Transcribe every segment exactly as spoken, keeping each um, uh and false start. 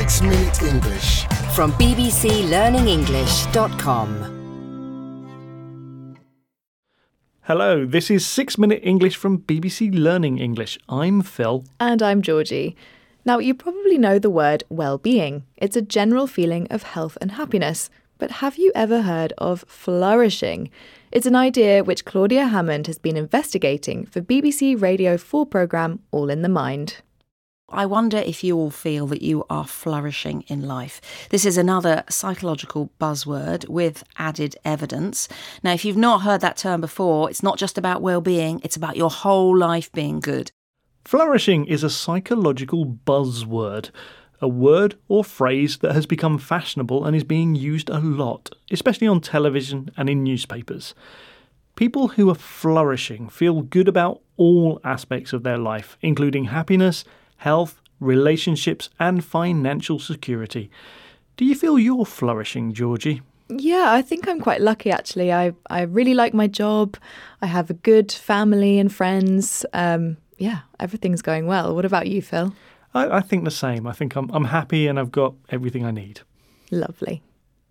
Six Minute English from b b c learning english dot com. Hello, this is Six Minute English from B B C Learning English. I'm Phil. And I'm Georgie. Now, you probably know the word well-being. It's a general feeling of health and happiness. But have you ever heard of flourishing? It's an idea which Claudia Hammond has been investigating for B B C Radio four programme All in the Mind. I wonder if you all feel that you are flourishing in life. This is another psychological buzzword with added evidence. Now, if you've not heard that term before, it's not just about well-being, it's about your whole life being good. Flourishing is a psychological buzzword, a word or phrase that has become fashionable and is being used a lot, especially on television and in newspapers. People who are flourishing feel good about all aspects of their life, including happiness, health, relationships and financial security. Do you feel you're flourishing, Georgie? Yeah, I think I'm quite lucky, actually. I, I really like my job. I have a good family and friends. Um, yeah, everything's going well. What about you, Phil? I, I think the same. I think I'm, I'm happy and I've got everything I need. Lovely.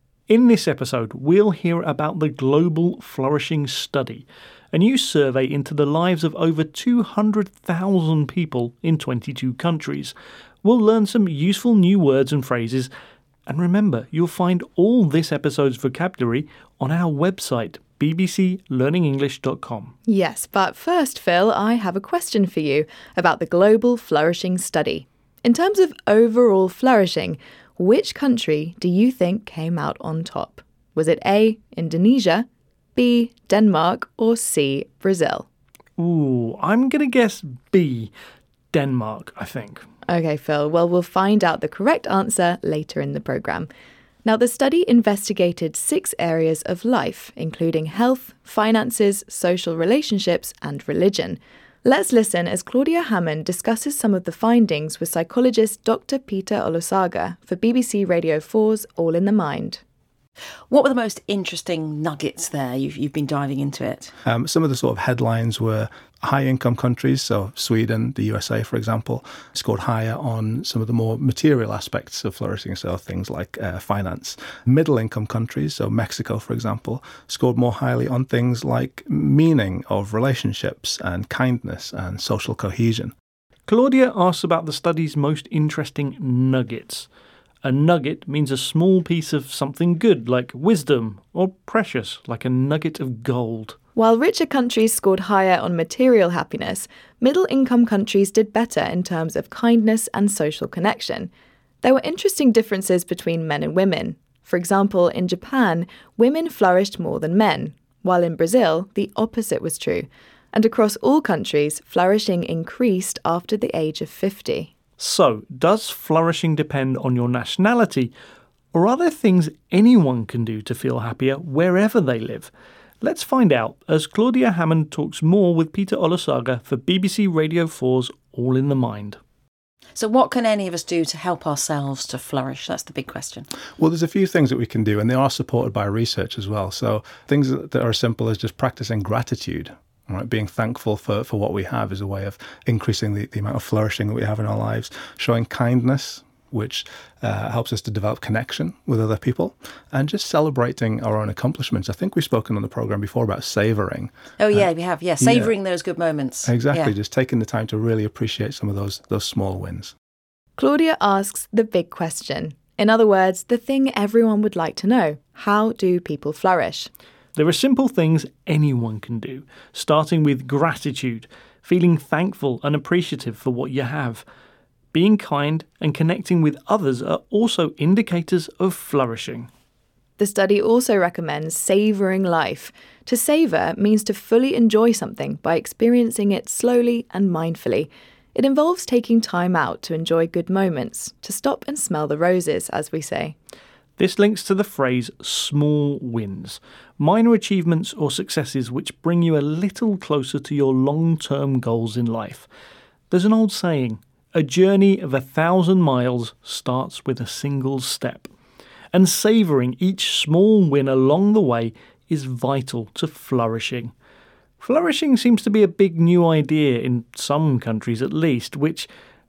In this episode, we'll hear about the Global Flourishing Study, a new survey into the lives of over two hundred thousand people in twenty-two countries. We'll learn some useful new words and phrases. And remember, you'll find all this episode's vocabulary on our website, b b c learning english dot com. Yes, but first, Phil, I have a question for you about the Global Flourishing Study. In terms of overall flourishing, which country do you think came out on top? Was it A, Indonesia, B, Denmark, or C, Brazil? Ooh, I'm going to guess B, Denmark, I think. OK, Phil. Well, we'll find out the correct answer later in the programme. Now, the study investigated six areas of life, including health, finances, social relationships, and religion. Let's listen as Claudia Hammond discusses some of the findings with psychologist Doctor Peter Olusaga for B B C Radio four's All in the Mind. What were the most interesting nuggets there? You've, you've been diving into it. Um, some of the sort of headlines were high-income countries, so Sweden, the U S A, for example, scored higher on some of the more material aspects of flourishing, so things like uh, finance. Middle-income countries, so Mexico, for example, scored more highly on things like meaning of relationships and kindness and social cohesion. Claudia asks about the study's most interesting nuggets. A nugget means a small piece of something good, like wisdom, or precious, like a nugget of gold. While richer countries scored higher on material happiness, middle-income countries did better in terms of kindness and social connection. There were interesting differences between men and women. For example, in Japan, women flourished more than men, while in Brazil, the opposite was true. And across all countries, flourishing increased after the age of fifty. So, does flourishing depend on your nationality, or are there things anyone can do to feel happier wherever they live? Let's find out as Claudia Hammond talks more with Peter Olusaga for B B C Radio four's All in the Mind. So what can any of us do to help ourselves to flourish? That's the big question. Well, there's a few things that we can do, and they are supported by research as well. So things that are as simple as just practicing gratitude. Right, being thankful for, for what we have is a way of increasing the, the amount of flourishing that we have in our lives. Showing kindness, which uh, helps us to develop connection with other people, and just celebrating our own accomplishments. I think we've spoken on the programme before about savouring. Oh, yeah, uh, we have. Yeah, savouring yeah. those good moments. Exactly, yeah. Just taking the time to really appreciate some of those those small wins. Claudia asks the big question. In other words, the thing everyone would like to know. How do people flourish? There are simple things anyone can do, starting with gratitude, feeling thankful and appreciative for what you have. Being kind and connecting with others are also indicators of flourishing. The study also recommends savouring life. To savour means to fully enjoy something by experiencing it slowly and mindfully. It involves taking time out to enjoy good moments, to stop and smell the roses, as we say. This links to the phrase small wins, minor achievements or successes which bring you a little closer to your long-term goals in life. There's an old saying, a journey of a thousand miles starts with a single step. And savouring each small win along the way is vital to flourishing. Flourishing seems to be a big new idea in some countries at least, which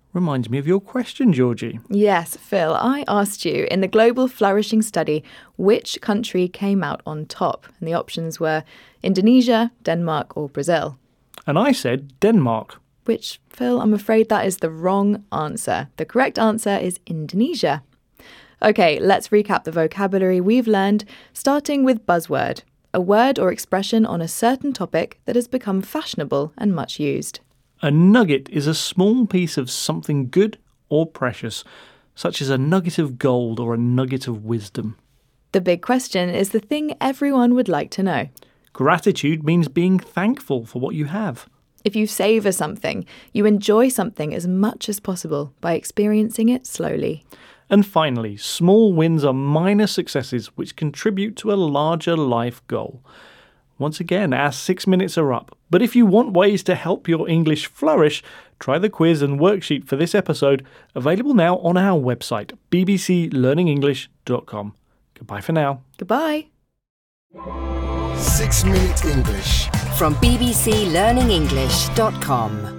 Reminds me of your question, Georgie. Yes, Phil, I asked you in the Global Flourishing Study which country came out on top, and the options were Indonesia, Denmark or Brazil. And I said Denmark. Which, Phil, I'm afraid that is the wrong answer. The correct answer is Indonesia. OK, let's recap the vocabulary we've learned, starting with buzzword, a word or expression on a certain topic that has become fashionable and much used. A nugget is a small piece of something good or precious, such as a nugget of gold or a nugget of wisdom. The big question is the thing everyone would like to know. Gratitude means being thankful for what you have. If you savour something, you enjoy something as much as possible by experiencing it slowly. And finally, small wins are minor successes which contribute to a larger life goal. Once again, our six minutes are up. But if you want ways to help your English flourish, try the quiz and worksheet for this episode, available now on our website, b b c learning english dot com. Goodbye for now. Goodbye. Six Minute English From b b c learning english dot com.